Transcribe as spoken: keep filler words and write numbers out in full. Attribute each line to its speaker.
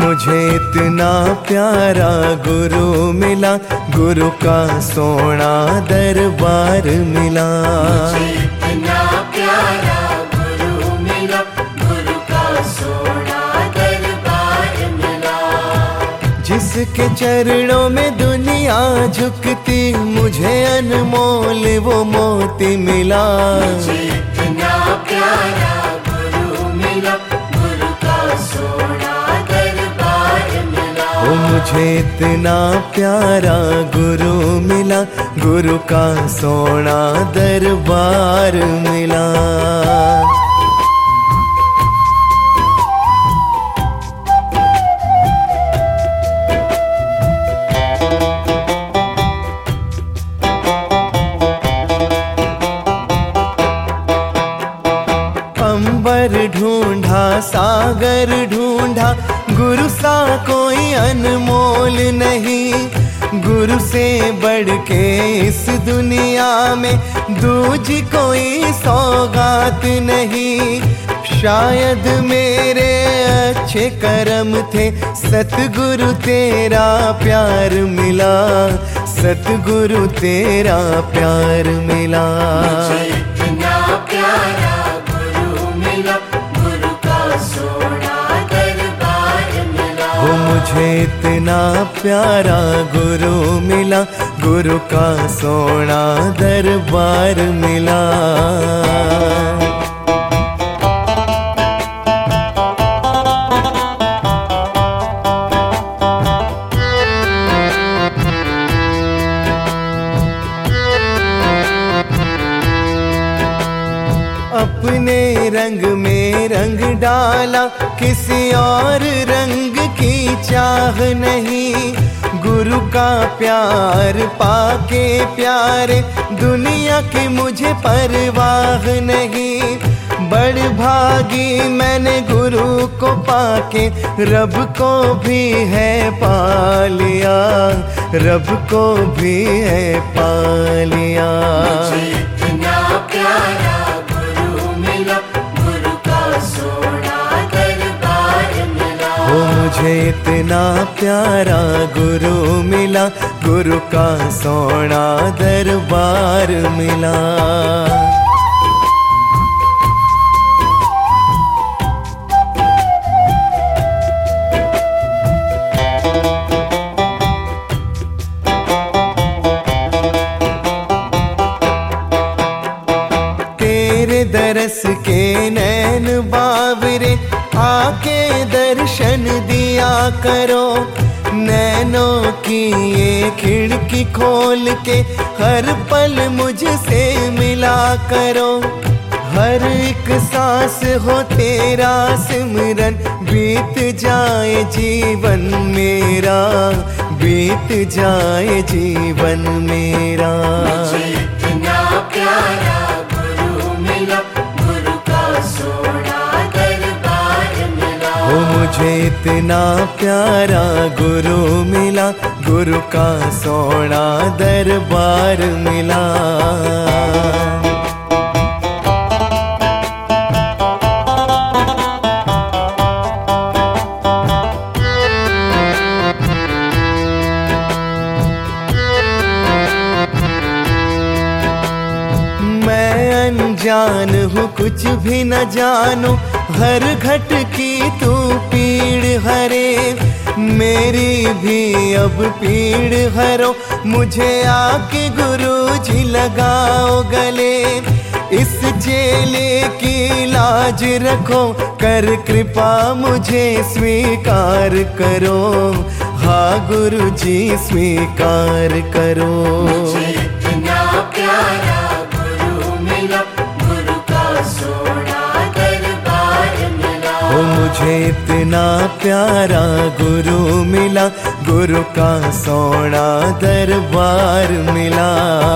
Speaker 1: मुझे इतना प्यारा गुरु मिला, गुरु का सोना दरबार मिला।
Speaker 2: मुझे इतना प्यारा गुरु मिला, गुरु का सोना दरबार मिला।
Speaker 1: जिसके चरणों में दुनिया झुकती, मुझे अनमोल वो मोती मिला।
Speaker 2: मुझे इतना प्यारा गुरु मिला, गुरु का सोना दरबार मिला।
Speaker 1: ओ मुझे इतना प्यारा गुरु मिला, गुरु का सोना दरबार मिला। अंबर ढूंढा, सागर ढूंढा, गुरु सा कोई अनमोल नहीं। गुरु से बढ़ के इस दुनिया में दूजी कोई सौगात नहीं। शायद मेरे अच्छे कर्म थे, सतगुरु तेरा प्यार मिला, सतगुरु तेरा प्यार मिला।
Speaker 2: मुझे इतना प्यारा गुरु मिला, गुरु का सोना दरबार मिला।
Speaker 1: वो मुझे इतना प्यारा गुरु मिला, गुरु का सोना दरबार मिला। अपने रंग में रंग डाला, किसी और रंग की चाह नहीं। गुरु का प्यार पाके प्यारे, दुनिया की मुझे परवाह नहीं। बड़ भागी मैंने गुरु को पाके, रब को भी है पा लिया, रब को भी है पा लिया।
Speaker 2: मुझे इतना प्यारा गुरु मिला, गुरु का सोना दरबार मिला।
Speaker 1: ओ मुझे इतना प्यारा गुरु मिला, गुरु का सोना दरबार मिला। तेरे दरस के नैन बावरे, आके दर्शन दिया करो। नैनों की ये खिड़की खोल के, हर पल मुझसे मिला करो। हर एक सांस हो तेरा सिमरन, बीत जाए जीवन मेरा, बीत जाए जीवन मेरा।
Speaker 2: मुझे इतना प्यारा गुरु मिला, गुरु का सोना दरबार मिला।
Speaker 1: ओ मुझे इतना प्यारा गुरु मिला, गुरु का सोना दरबार मिला। जान हूँ कुछ भी न जानू, हर घट की तू पीड़ हरे। मेरी भी अब पीड़ हरो, मुझे आके गुरु जी लगाओ गले। इस चेले की लाज रखो, कर कृपा मुझे स्वीकार करो। हाँ गुरु जी स्वीकार करो।
Speaker 2: मुझे इतना प्यारा गुरु मिला, गुरु का सोना दरबार मिला।
Speaker 1: ओ मुझे इतना प्यारा गुरु मिला, गुरु का सोना दरबार मिला।